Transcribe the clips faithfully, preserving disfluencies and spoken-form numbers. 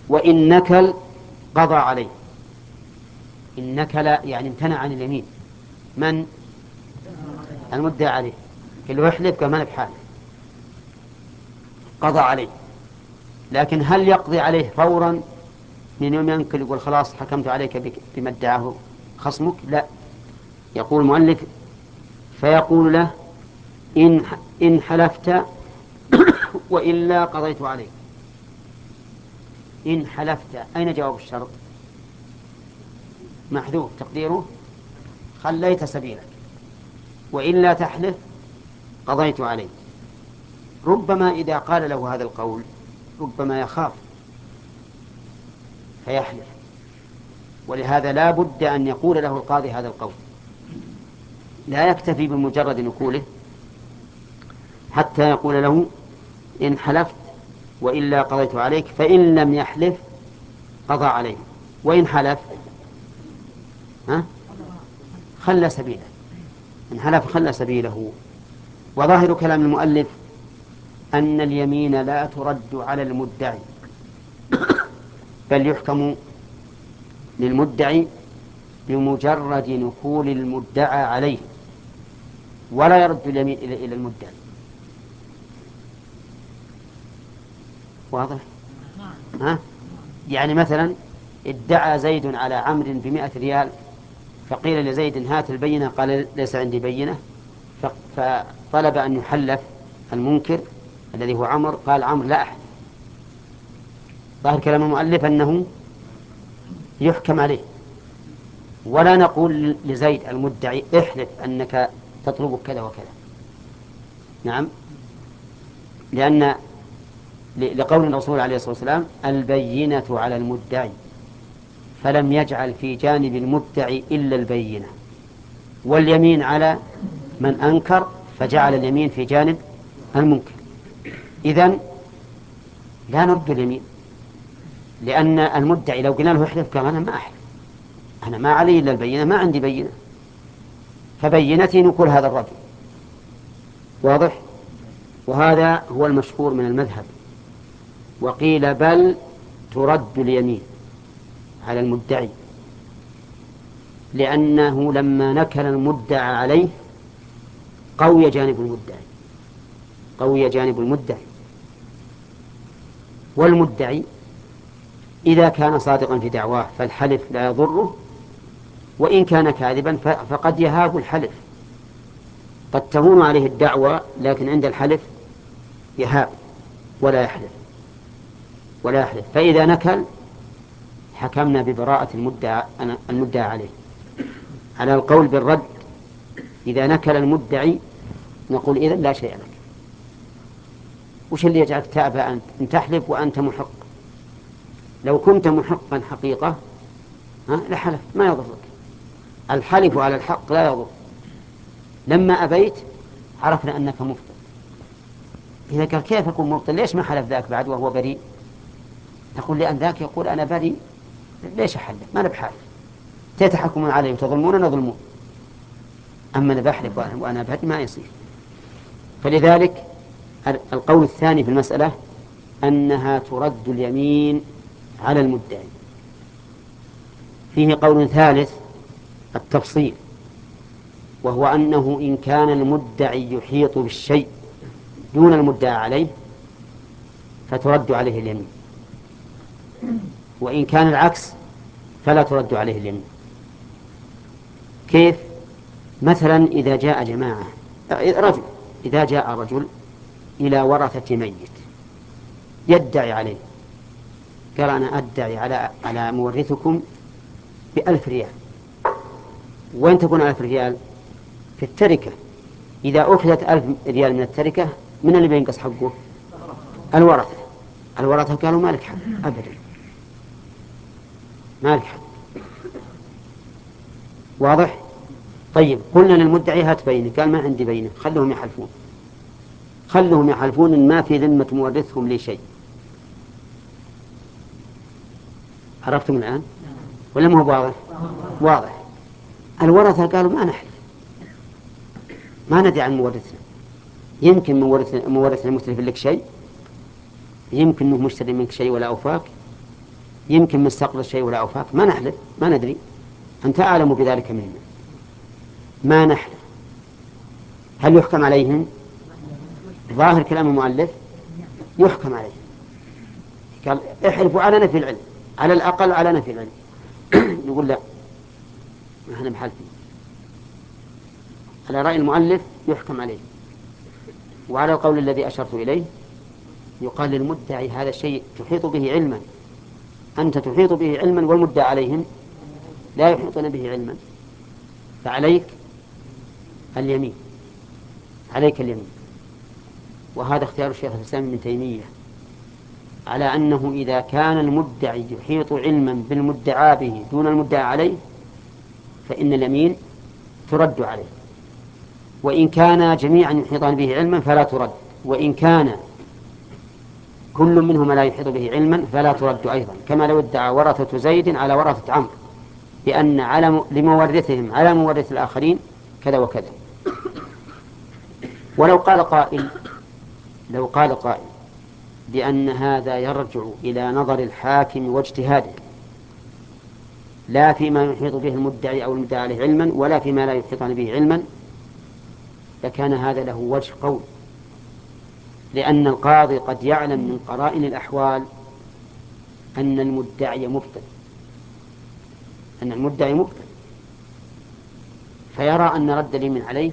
وإن نكل قضى عليه. إن نكل يعني امتنع عن اليمين. من؟ المدعي عليه. اللي يحلف كمان بحاله قضى عليه. لكن هل يقضي عليه فورا من يوم ينكل يقول خلاص حكمت عليك بما ادعاه خصمك؟ لا. يقول المؤلف فيقول له إن إن حلفت وإلا قضيت عليك. إن حلفت أين جواب الشرط؟ محذوف تقديره خليت سبيلك، وإلا تحلف قضيت عليك. ربما إذا قال له هذا القول ربما يخاف فيحلف، ولهذا لا بد أن يقول له القاضي هذا القول، لا يكتفي بمجرد نقوله حتى يقول له إن حلفت وإلا قضيت عليك، فإن لم يحلف قضى عليه، وإن حلف ها خلى سبيله. إن حلف خلى سبيله. وظاهر كلام المؤلف أن اليمين لا ترد على المدعي، بل يحكم للمدعي بمجرد نقول المدعى عليه، ولا يرد اليمين إلى المدعي. واضح؟ ها؟ يعني مثلا ادعى زيد على عمرو بمئة ريال، فقيل لزيد هات البينة، قال ليس عندي بينة، فطلب أن يحلف المنكر الذي هو عمرو، قال عمرو لا أحد. ظاهر كلام المؤلف أنه يحكم عليه، ولا نقول لزيد المدعي احلف أنك تطلب كذا وكذا. نعم، لأن لقول الرسول عليه الصلاة والسلام البينة على المدعي، فلم يجعل في جانب المدعي إلا البينة، واليمين على من أنكر فجعل اليمين في جانب المنكر. إذن لا نرد اليمين، لأن المدعي لو قلنا له احلف كمان ما أحلف، أنا ما علي إلا البينة، ما عندي بينة، فبينتي نقول هذا الرجل. واضح؟ وهذا هو المشهور من المذهب. وقيل بل ترد اليمين على المدعي، لأنه لما نكل المدعى عليه قوي جانب المدعي، قوي جانب المدعي. والمدعي إذا كان صادقا في دعواه فالحلف لا يضره، وإن كان كاذبا فقد يهاب الحلف، قد تهون عليه الدعوة لكن عند الحلف يهاب ولا يحلف ولا يحلف. فإذا نكل حكمنا ببراءة المدعى المدعى عليه. على القول بالرد إذا نكل المدعي نقول إذن لا شيء لك. وش اللي يجعلك تأبى أن تحلف وأنت محق؟ لو كنت محقا حقيقة ها لحلف ما يضرك. الحلف على الحق لا يضر. لما أبيت عرفنا أنك مبطل. إذا قال كيف أكون مبطل؟ ليش ما حلف ذاك بعد وهو بريء؟ نقول لأن ذاك يقول أنا بريء، ليش أحلف؟ ما أنا بحالف، تتحكمون علي وتظلمون نظلمون، أما أنا بحلف وأنا بريء ما يصير. فلذلك القول الثاني في المسألة أنها ترد اليمين على المدعي. فيه قول ثالث التفصيل، وهو أنه إن كان المدعي يحيط بالشيء دون المدعى عليه فترد عليه اليمين، وإن كان العكس فلا ترد عليه اليمين. كيف؟ مثلا إذا جاء جماعة رجل إذا جاء رجل إلى ورثة ميت يدعي عليه، قال أنا أدعي على على مورثكم بألف ريال. وين تكون ألف ريال؟ في التركة. إذا أخذت ألف ريال من التركة من اللي بينقص حقه؟ الورثة. الورثة قالوا مالك حق أبدا، مالك حق. واضح؟ طيب قلنا للمدعي هات بينة، قال ما عندي بينة، خلهم يحلفون، خلهم يحلفون إن ما في ذمة مورثهم لي شيء. عرفتم الآن ولا ما هو واضح؟ واضح. الورثة قالوا ما نحلف، ما ندري عن مورثنا، يمكن مورثنا مورثنا مستلف لك شيء، يمكن انه مشتري منك شيء ولا اوفاك، يمكن من استقر الشيء ولا أوفاك، ما نحلف، ما ندري، أنت أعلم بذلك منا، ما نحلف. هل يحكم عليهم؟ ظاهر كلام المؤلف يحكم عليهم، قال احلفوا على نفي العلم، على الأقل على نفي العلم. نقول لا، ما احنا محلفين. على رأي المؤلف يحكم عليه، وعلى القول الذي أشرت إليه يقال للمدعي هذا الشيء تحيط به علما، أنت تحيط به علما والمدعى عليهم لا يحيطون به علما، فعليك اليمين، عليك اليمين. وهذا اختيار الشيخ الإسلام ابن تيمية على أنه إذا كان المدعي يحيط علما بالمدعى به دون المدعى عليه فإن اليمين ترد عليه، وإن كان جميعا يحيطان به علما فلا ترد، وإن كان كل منهما لا يحيط به علما فلا ترد أيضا، كما لو ادعى ورثة زيد على ورثة عمرو بأن على لمورثهم على مورث الآخرين كذا وكذا. ولو قال قائل لو قال قائل بأن هذا يرجع إلى نظر الحاكم واجتهاده، لا فيما يحيط به المدعي أو المدعى عليه علما ولا فيما لا يحيطان به علما، لكان هذا له وجه قول، لأن القاضي قد يعلم من قرائن الأحوال أن المدعي مبطل أن المدعي مبطل فيرى أن رد اليمين عليه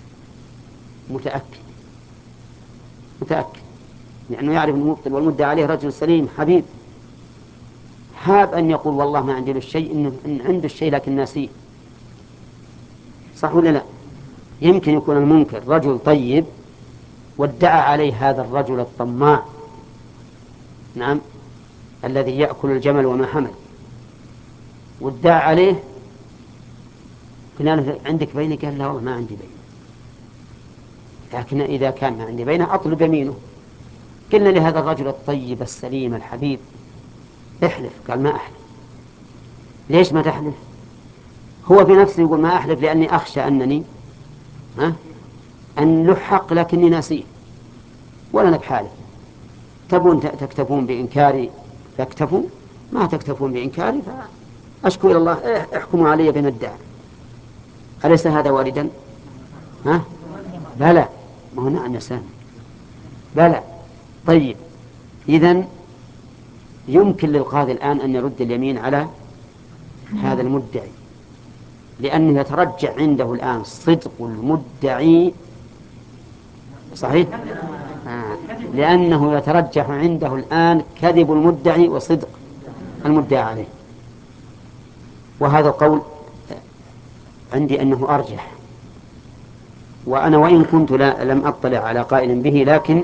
متأكد متأكد لأنه يعرف أنه مبطل، والمدعى عليه رجل سليم حبيب، هاب أن يقول والله ما عندي له الشيء، إنه إن عنده الشيء لكن ناسيه، صح ولا لا؟ يمكن يكون المنكر رجل طيب وادعى عليه هذا الرجل الطماع، نعم، الذي يأكل الجمل وما حمل، وادعى عليه، قلنا له عندك بينة؟ قال لا والله ما عندي بينة، لكن إذا كان ما عندي بينة أطلب يمينه. قلنا لهذا الرجل الطيب السليم الحبيب احلف، قال ما أحلف. ليش ما تحلف؟ هو في نفسه يقول ما أحلف لأني أخشى أنني ها أن له حق لكني ناسيه، ولا أنا بحالف. تبون تكتفون بإنكاري فاكتفوا، ما تكتفون بإنكاري فأشكو إلى الله، احكموا علي بما ادعى. أليس هذا واردا؟ ها؟ بلى، ما هو نعم يا سامي، بلى. طيب، إذن يمكن للقاضي الآن أن يرد اليمين على هذا المدعي، لأنه يترجح عنده الآن صدق المدعي، صحيح؟ آه. لأنه يترجح عنده الآن كذب المدعي وصدق المدعي عليه، وهذا القول عندي أنه أرجح. وأنا وإن كنت لا لم أطلع على قائل به، لكن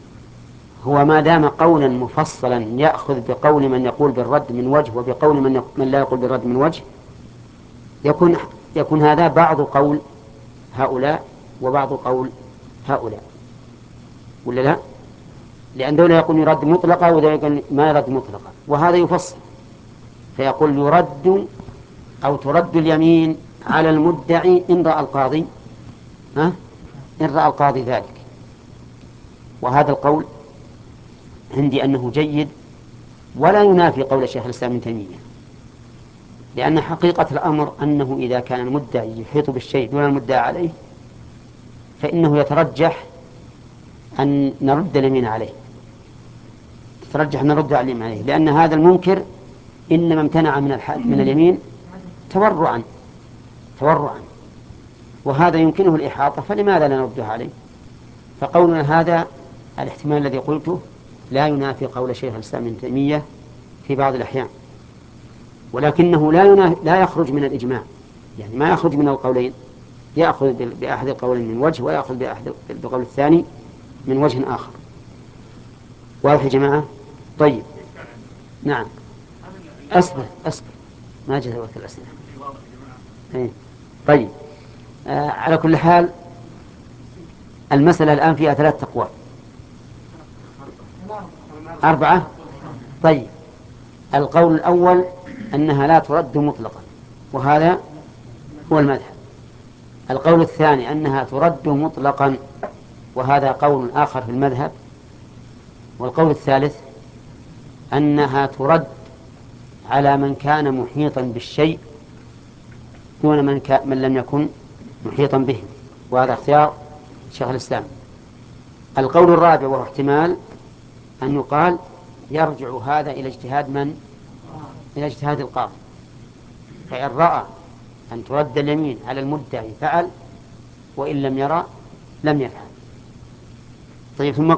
هو ما دام قولا مفصلا يأخذ بقول من يقول بالرد من وجه وبقول من, من لا يقول بالرد من وجه، يكون يكون هذا بعض قول هؤلاء وبعض قول هؤلاء، ولا لا؟ لأن دولة يقول يرد مطلقة ودولة يقول ما يرد مطلقة، وهذا يفصل فيقول يرد أو ترد اليمين على المدعي إن رأى القاضي ها؟ إن رأى القاضي ذلك. وهذا القول عندي أنه جيد ولا ينافي قول الشيخ الإسلام ابن تيمية، لأن حقيقة الأمر أنه إذا كان المدعي يحيط بالشيء دون المدعى عليه فإنه يترجح أن نرد اليمين عليه، تترجح أن نرد اليمين عليه، لأن هذا المنكر إنما امتنع من من اليمين تورعا تورعا وهذا يمكنه الإحاطة، فلماذا لا نردها عليه؟ فقولنا هذا الاحتمال الذي قلته لا ينافي قول شيخ الإسلام ابن تيمية في بعض الأحيان، ولكنه لا لا يخرج من الإجماع، يعني ما يخرج من القولين، يأخذ بأحد القولين من وجه ويأخذ بأحد بقول الثاني من وجه آخر. واضح يا جماعة؟ طيب، نعم، أصبر أصبر ما جاء وقت الأسئلة. إيه؟ طيب، آه على كل حال المسألة الآن فيها ثلاث أقوال. أربعة. طيب، القول الأول أنها لا ترد مطلقا، وهذا هو المذهب. القول الثاني أنها ترد مطلقا، وهذا قول آخر في المذهب. والقول الثالث أنها ترد على من كان محيطا بالشيء دون من, ك... من لم يكن محيطا به، وهذا اختيار شيخ الإسلام. القول الرابع وهو احتمال أن يقال يرجع هذا إلى اجتهاد من؟ إلى اجتهاد القاضي، فإن رأى أن ترد اليمين على المدعي فعل، وإن لم يرى لم يفعل. طيب ثم